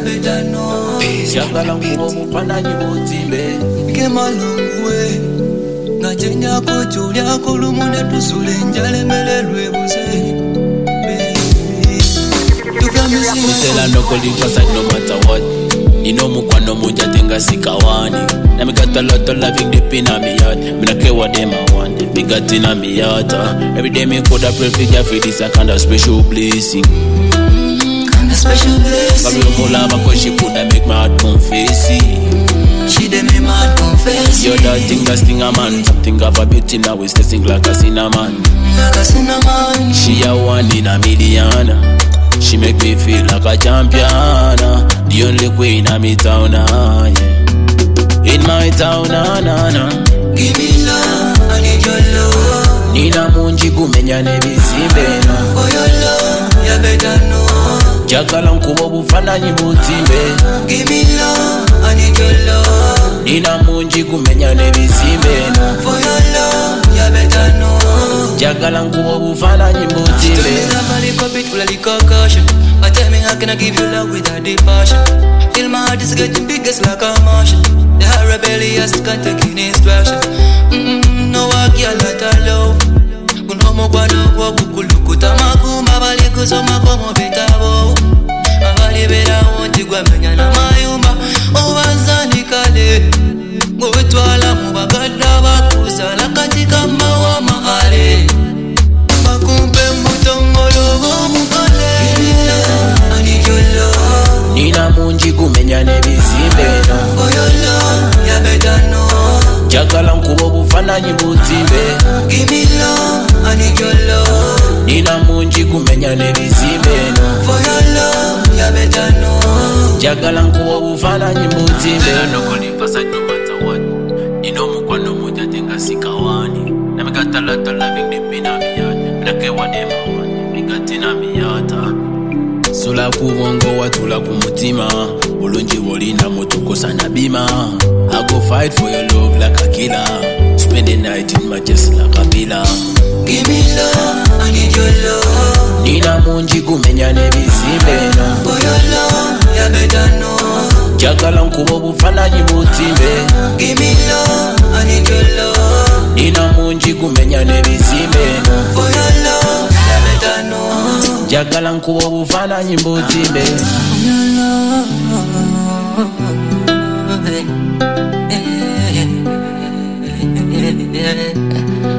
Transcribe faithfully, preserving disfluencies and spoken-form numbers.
better know. Njagala nkuba bufananyi butimbe. Came a long way. Ngajenya kujulia kulumune tusule njale melelwe buze. Utela no kolika side no matter what. Nino mukwano muja tenga sikawani. Na me got a lot of loving deep in my heart. Me not care what them I want. Me got in my heart. Every day me coulda pray for God for this a kind of special blessing. Kind of special blessing. But me love her 'cause she coulda make my heart confess it. She dey make my heart confess. You're that thing that sting a man. Something of a beauty now is testing like a cinnamon. Like a cinnamon. She a one in a million. She make me feel like a champion. The only queen of me town, ah, yeah. In my town, ah, nah, nah. Give me love, I need your love. Nina munji kumenya nebisimbe na. For your love, you better know. Njagala nkuba bufananyi butimbe. Give me love, I need your love. Nina munji kumenya nebisimbe na. For your love, you better know. Njagala nkuba bufananyi butimbe. I tell me how can I give you love without the passion. Till my heart is getting biggest like a Martian. The heart rebellious can't take in instruction. Mm-mm, no I can't let her love. Kunomo kwa no kwa kukulukuta makuma bali kusoma kwa mobetabo. Abali bera wonti kwa menya na mayumba. Owanzani kale. Mwetwala mubagada bakusala katika mawa mahale. Makumpe mutongolo mukale. I need your love. Nina munji kumenya nebisimbe na. For your love, you better know. Njagala nkuba bufananyi butimbe. Give me love, I need your love. Nina munji kumenya nebisimbe na. For your love, you better know. Njagala nkuba bufananyi butimbe. No kolika side no matter what. Nino mukwano muja tenga sikawani. Na me got a lot of loving deep in my heart. Me not care what them I want. Me got in my heart. Sula kubongo watula kumutima. Bulungi bolina motukosa na bima. I go fight for your love like a killer. Spend the night in my chest like a pillar. Give me love, I need your love. Nina munji kumenya nebisimbe na. For your love, you better know. Njagala nkuba bufananyi butimbe. Give me love, I need your love. Nina munji kumenya nebisimbe na. For your love, you better know. Njagala nkuba bufananyi butimbe. Yeah.